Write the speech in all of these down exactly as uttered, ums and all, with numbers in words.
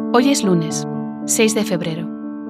Hoy es lunes, seis de febrero.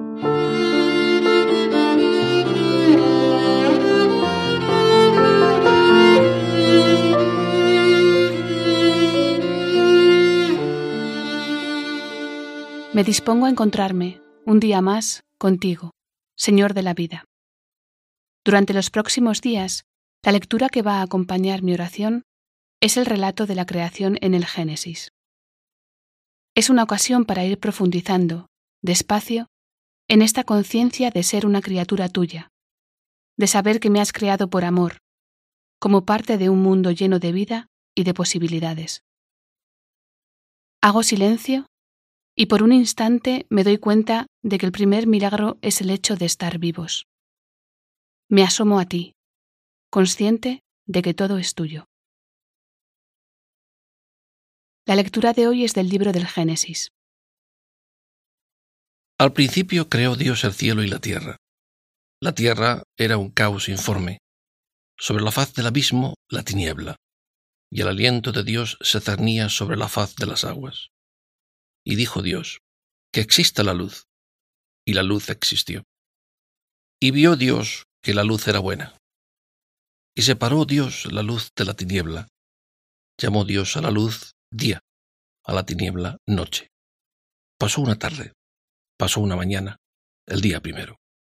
Me dispongo a encontrarme, un día más, contigo, Señor de la vida. Durante los próximos días, la lectura que va a acompañar mi oración es el relato de la creación en el Génesis. Es una ocasión para ir profundizando, despacio, en esta conciencia de ser una criatura tuya, de saber que me has creado por amor, como parte de un mundo lleno de vida y de posibilidades. Hago silencio y por un instante me doy cuenta de que el primer milagro es el hecho de estar vivos. Me asomo a ti, consciente de que todo es tuyo. La lectura de hoy es del libro del Génesis. Al principio creó Dios el cielo y la tierra. La tierra era un caos informe. Sobre la faz del abismo, la tiniebla, y el aliento de Dios se cernía sobre la faz de las aguas. Y dijo Dios, que exista la luz. Y la luz existió. Y vio Dios que la luz era buena. Y separó Dios la luz de la tiniebla. Llamó Dios a la luz día, a la tiniebla noche. Pasó una tarde, pasó una mañana, el día primero.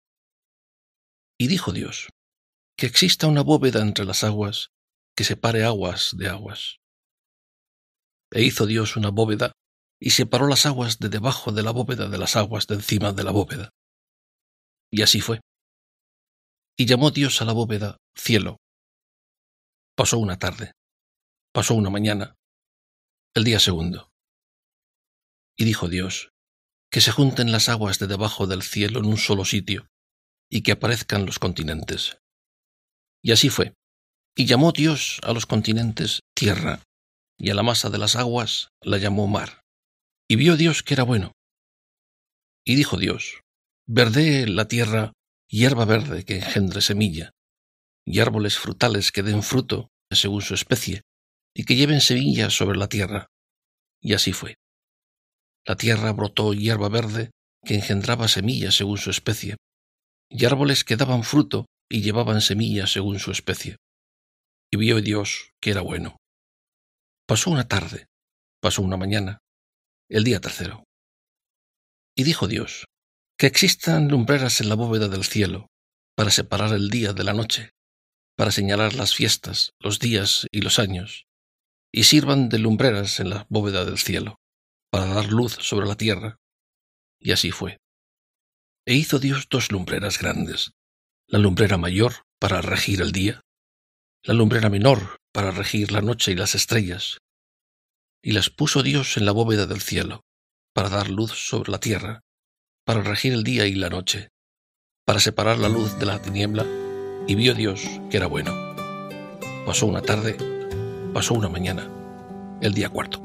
Y dijo Dios, que exista una bóveda entre las aguas, que separe aguas de aguas. E hizo Dios una bóveda, y separó las aguas de debajo de la bóveda de las aguas de encima de la bóveda. Y así fue. Y llamó Dios a la bóveda cielo. Pasó una tarde, pasó una mañana, el día segundo. Y dijo Dios, que se junten las aguas de debajo del cielo en un solo sitio, y que aparezcan los continentes. Y así fue. Y llamó Dios a los continentes tierra, y a la masa de las aguas la llamó mar. Y vio Dios que era bueno. Y dijo Dios, verdee la tierra hierba verde que engendre semilla, y árboles frutales que den fruto según su especie, y que lleven semillas sobre la tierra. Y así fue. La tierra brotó hierba verde que engendraba semillas según su especie, y árboles que daban fruto y llevaban semillas según su especie. Y vio Dios que era bueno. Pasó una tarde, pasó una mañana, el día tercero. Y dijo Dios, que existan lumbreras en la bóveda del cielo, para separar el día de la noche, para señalar las fiestas, los días y los años, y sirvan de lumbreras en la bóveda del cielo, para dar luz sobre la tierra. Y así fue. E hizo Dios dos lumbreras grandes, la lumbrera mayor para regir el día, la lumbrera menor para regir la noche y las estrellas, y las puso Dios en la bóveda del cielo, para dar luz sobre la tierra, para regir el día y la noche, para separar la luz de la tiniebla, y vio Dios que era bueno. Pasó una tarde, pasó una mañana, el día cuarto.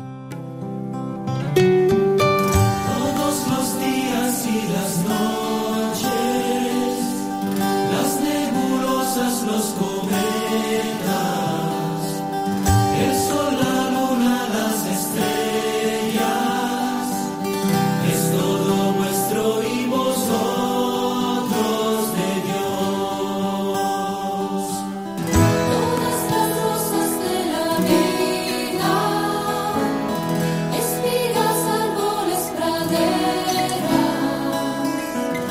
Todos los días y las noches, las nebulosas, los cometas, el sol, la luna, las estrellas, es todo vuestro y vosotros de Dios. Todas las rosas de la vida, espigas, árboles, praderas,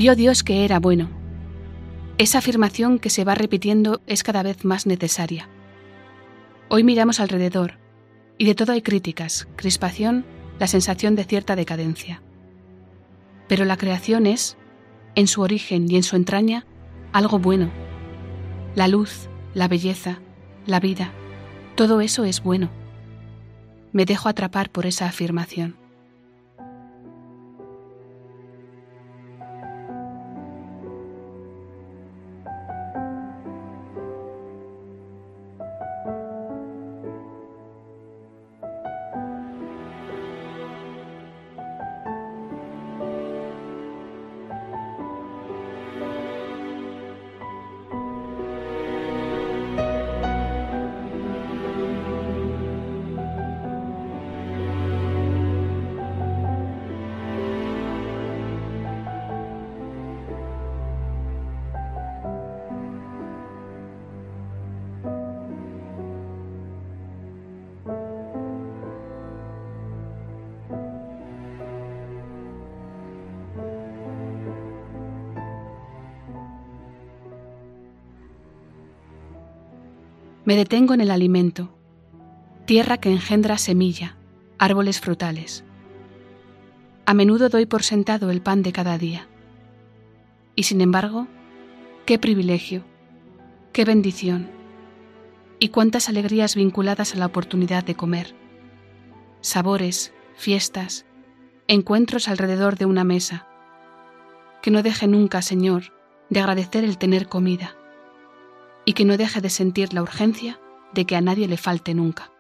Vio Dios que era bueno. Esa afirmación que se va repitiendo es cada vez más necesaria. Hoy miramos alrededor y de todo hay críticas, crispación, la sensación de cierta decadencia. Pero la creación es, en su origen y en su entraña, algo bueno. La luz, la belleza, la vida, todo eso es bueno. Me dejo atrapar por esa afirmación. Me detengo en el alimento, tierra que engendra semilla, árboles frutales. A menudo doy por sentado el pan de cada día. Y sin embargo, qué privilegio, qué bendición, y cuántas alegrías vinculadas a la oportunidad de comer. Sabores, fiestas, encuentros alrededor de una mesa. Que no deje nunca, Señor, de agradecer el tener comida. Y que no deje de sentir la urgencia de que a nadie le falte nunca.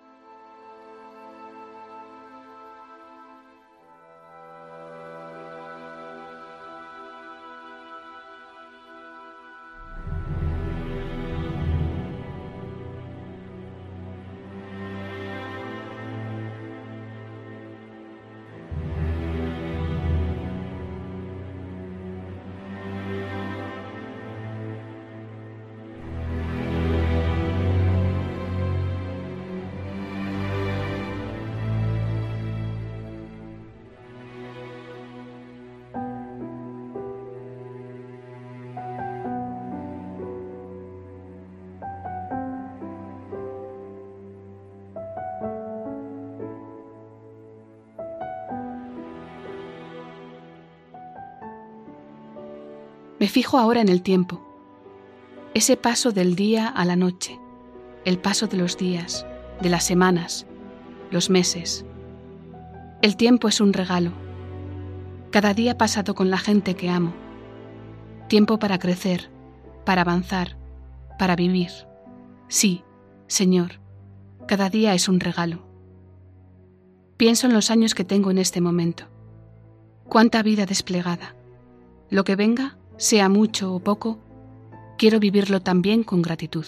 Me fijo ahora en el tiempo, ese paso del día a la noche, el paso de los días, de las semanas, los meses. El tiempo es un regalo. Cada día pasado con la gente que amo. Tiempo para crecer, para avanzar, para vivir. Sí, Señor, cada día es un regalo. Pienso en los años que tengo en este momento. Cuánta vida desplegada. Lo que venga, sea mucho o poco, quiero vivirlo también con gratitud.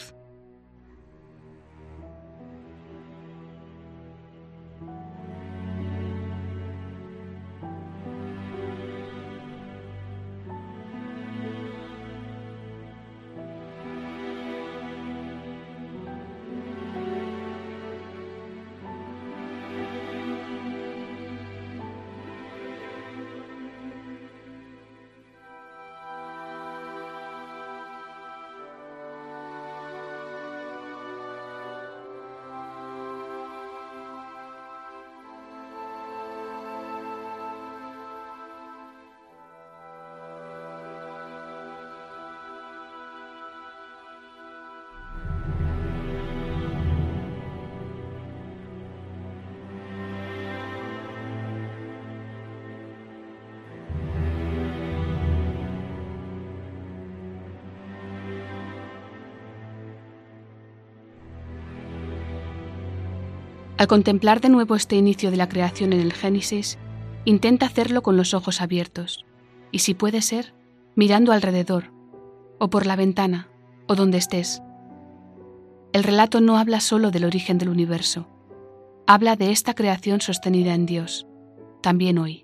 Al contemplar de nuevo este inicio de la creación en el Génesis, intenta hacerlo con los ojos abiertos, y si puede ser, mirando alrededor, o por la ventana, o donde estés. El relato no habla solo del origen del universo, habla de esta creación sostenida en Dios, también hoy.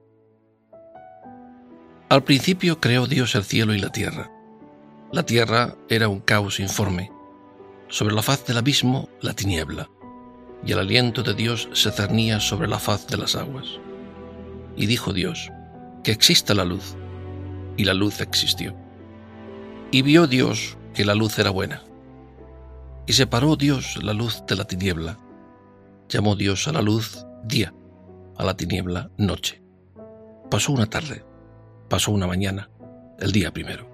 Al principio creó Dios el cielo y la tierra. La tierra era un caos informe. Sobre la faz del abismo, la tiniebla. Y el aliento de Dios se cernía sobre la faz de las aguas. Y dijo Dios, que exista la luz. y la luz existió. Y vio Dios que la luz era buena. Y separó Dios la luz de la tiniebla. Llamó Dios a la luz día, a la tiniebla noche. Pasó una tarde, pasó una mañana, el día primero.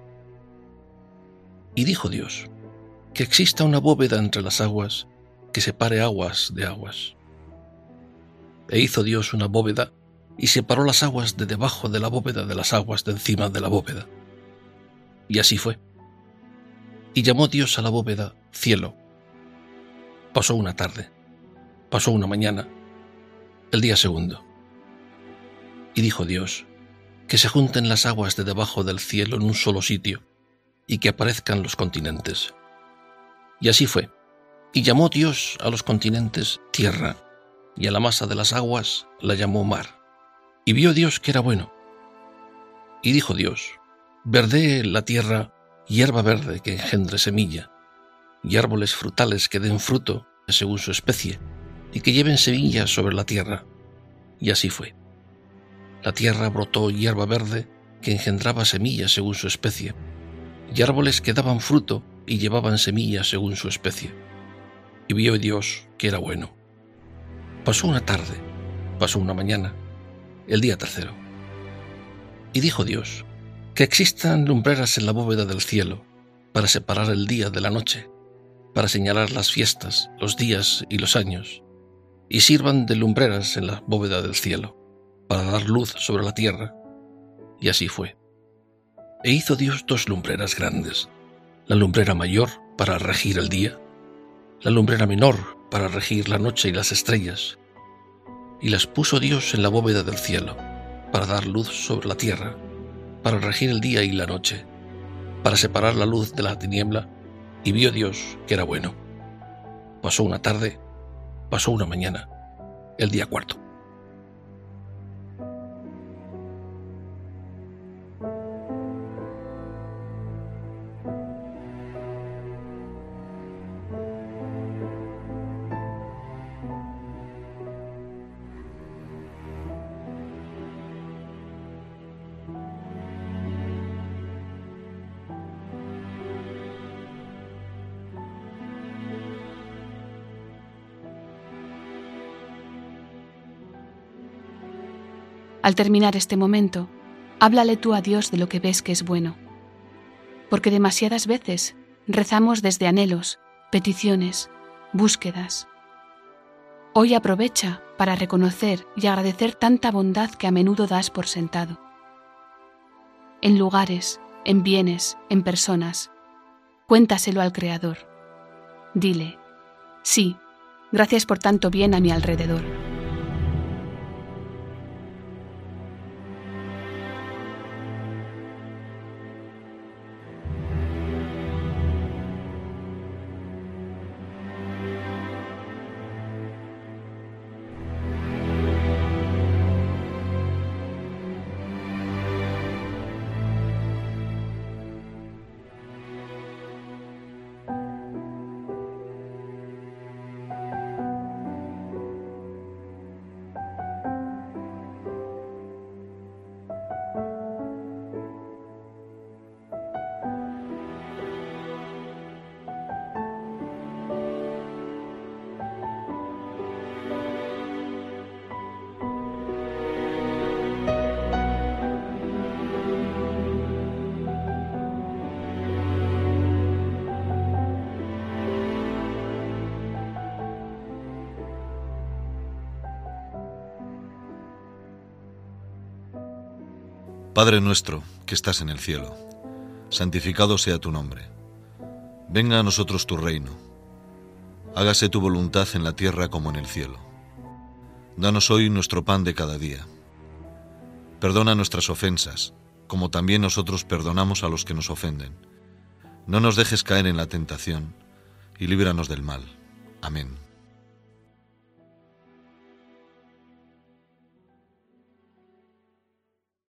Y dijo Dios, que exista una bóveda entre las aguas que separe aguas de aguas. E hizo Dios una bóveda y separó las aguas de debajo de la bóveda de las aguas de encima de la bóveda. Y así fue. Y llamó Dios a la bóveda cielo. Pasó una tarde, pasó una mañana, el día segundo. Y dijo Dios, que se junten las aguas de debajo del cielo en un solo sitio, y que aparezcan los continentes. Y así fue. Y llamó Dios a los continentes tierra, y a la masa de las aguas la llamó mar. Y vio Dios que era bueno. Y dijo Dios, verdee la tierra hierba verde que engendre semilla, y árboles frutales que den fruto según su especie, y que lleven semillas sobre la tierra. Y así fue. La tierra brotó hierba verde que engendraba semillas según su especie, y árboles que daban fruto y llevaban semillas según su especie. Y vio Dios que era bueno. Pasó una tarde, pasó una mañana, el día tercero. Y dijo Dios, que existan lumbreras en la bóveda del cielo, para separar el día de la noche, para señalar las fiestas, los días y los años, y sirvan de lumbreras en la bóveda del cielo, para dar luz sobre la tierra. Y así fue. E hizo Dios dos lumbreras grandes, la lumbrera mayor para regir el día, la lumbrera menor para regir la noche y las estrellas, y las puso Dios en la bóveda del cielo, para dar luz sobre la tierra, para regir el día y la noche, para separar la luz de la tiniebla, y vio Dios que era bueno. Pasó una tarde, pasó una mañana, el día cuarto. Al terminar este momento, háblale tú a Dios de lo que ves que es bueno. Porque demasiadas veces rezamos desde anhelos, peticiones, búsquedas. Hoy aprovecha para reconocer y agradecer tanta bondad que a menudo das por sentado. En lugares, en bienes, en personas, cuéntaselo al Creador. Dile, sí, gracias por tanto bien a mi alrededor. Padre nuestro, que estás en el cielo, santificado sea tu nombre. Venga a nosotros tu reino. Hágase tu voluntad en la tierra como en el cielo. Danos hoy nuestro pan de cada día. Perdona nuestras ofensas, como también nosotros perdonamos a los que nos ofenden. No nos dejes caer en la tentación, y líbranos del mal. Amén.